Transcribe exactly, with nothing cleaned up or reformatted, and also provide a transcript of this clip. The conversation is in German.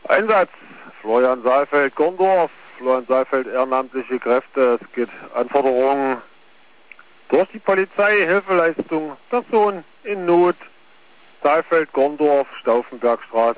Einsatz, Florian Saalfeld, Gondorf. Florian Saalfeld, ehrenamtliche Kräfte. Es geht Anforderungen durch die Polizei, Hilfeleistung, Person in Not. Saalfeld, Gondorf, Stauffenbergstraße.